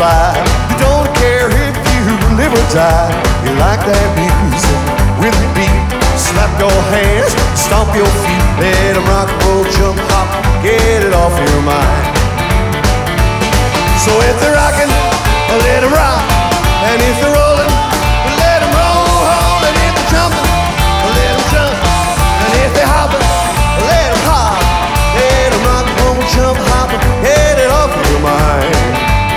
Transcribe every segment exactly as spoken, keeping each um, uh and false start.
fly. You don't care if you live or die. You like that music with the beat. Slap your hands, stomp your feet. Let 'em rock, roll, jump, hop. Get it off your mind. So if they're rocking, let 'em rock. And if they're rolling, let 'em roll. And if they're jumping, let 'em jump. And if they're hopping, let 'em hop. Let 'em rock, roll, jump, hop. Get it off your mind.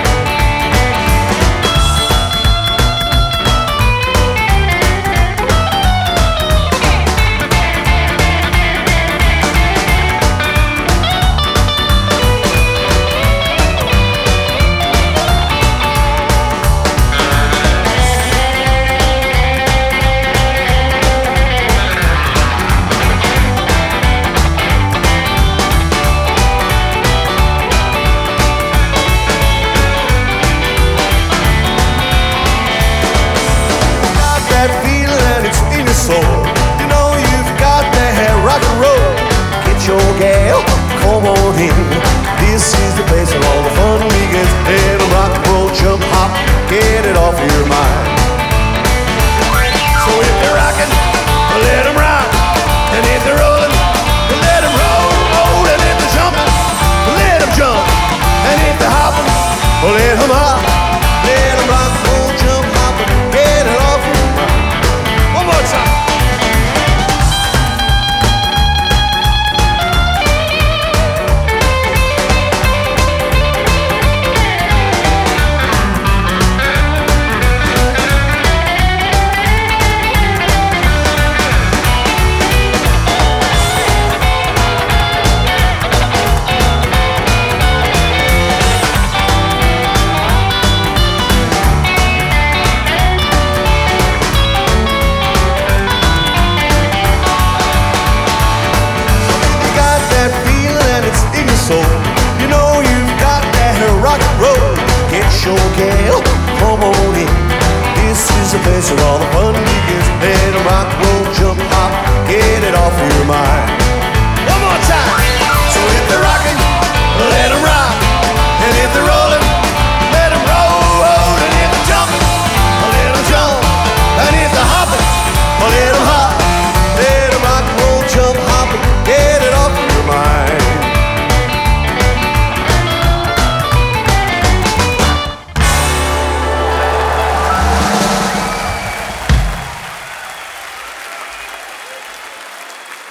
You know you've got that rock and roll. Get your gal, come on in. This is the place where all the fun begins. Let 'em rock and roll, jump, hop, get it off your mind. So if they're rocking, let 'em rock. And if they're rolling, let 'em roll. Oh, and if they're jumping, let 'em jump. And if they're hopping, let 'em hop. Let 'em rock, roll, jump, hop, get it off your mind. One more time. You know you've got that rock and roll. Get your gal, come on in. This is the place where all the fun begins. Let 'em rock, roll, jump, hop, get it off your mind. One more time. So if they're rocking, let 'em